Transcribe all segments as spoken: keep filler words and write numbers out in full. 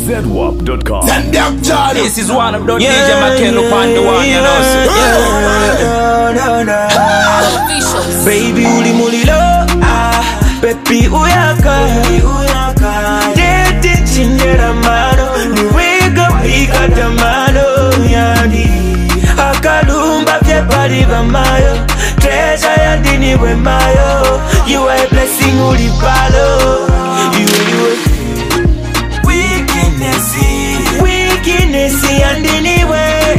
Z W A P dot com. This is one of the yeah, D J McKenna yeah, upon the one, you know. So. Yeah. No, no, no. Baby, uli muli lo, ah, pepi uyaka, uyaka. Deti chinjera mano, niwega pika tamano, yani. Akalumba vye pari vamayo, treasure yandini we mayo. You are a blessing uli palo, you are. Weakness and anyway,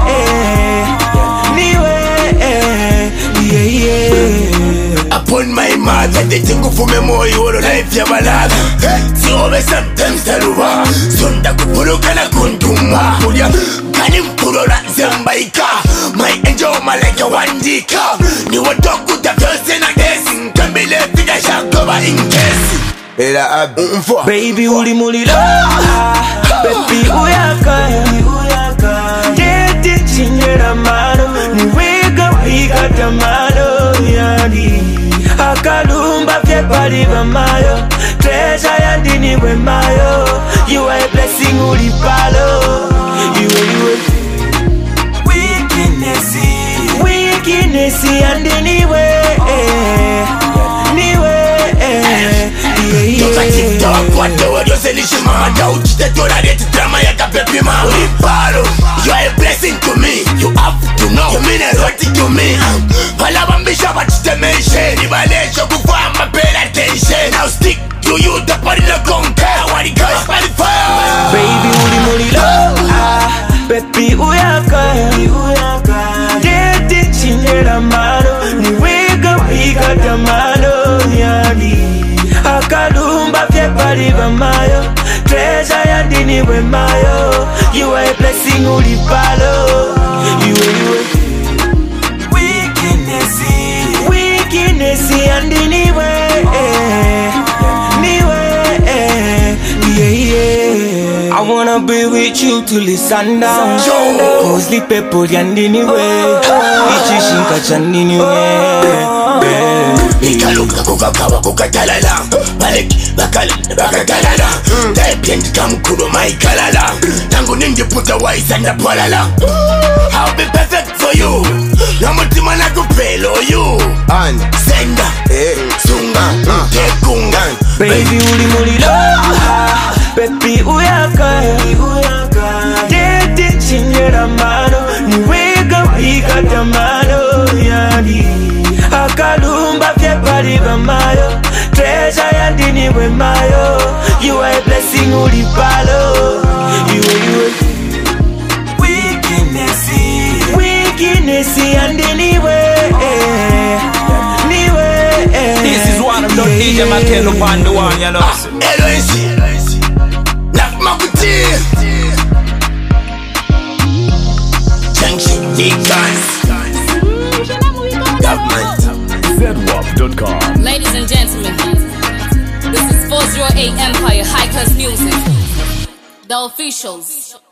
anyway, yeah, yeah. Upon my mother, they think of me more, you will life your ballad. So over sometimes tell you, Sunda Kupurukana Kuntuma, Kanim Purora Zambaika, my angel, my like a one dika. You will talk with the person I guess, can be left in a shack over in case. Baby, uli muli lo, baby, uyaka, uyaka. Deti chinjera mano, niwega pika tamano, yani. Akalumba vye pari vamayo, treasure yandini we mayo. You are a blessing uli palo, you are. Weakness, weakness and anyway, anyway. Don't like TikTok, what the word you say, listen, mama, doubt. The tolerate drama, you can baby, man. You are a blessing to me, you have to know. You mean a lot to me. All of ambition, but it's the mention. If I let you go for my pay attention, I'll stick to you, the body look on care. What it goes by the fire. Baby, uli muli lo, baby, uyaka, uyaka. Deti chinjera mano, niwega pika tamano, yani. Akalumba vye pari vamayo, treasure yandini we mayo. You are a blessing uli palo, you are. Weakness, weakness and anyway, anyway, yeah, yeah. I wanna be with you till the sundown. Cause the people yandini we, ichishinka chandini we. Ikaluka kuka kawa kuka talala, Malek bakala baka talala. Type kamkuro my kalala. Tangu ninja puta wise and palala. I'll be perfect for you. Namutima na kupelo you. And senda, eh, sunga, tekunga. Baby uli muli lo, baby uyaka, uyaka. Deti chinjera mano, niwega pika tamano, yani. Akalumba vye pari vamayo, treasure yandini we mayo. You are a blessing uli palo, you are. Weakness, weakness and anyway, anyway. This is one of the D J McKenna upon the one, you know. L O C, Naf Makuti, Junction Deacons, Government. Z W A P dot com. Ladies and gentlemen, this is four oh eight Empire High Class Music, the officials.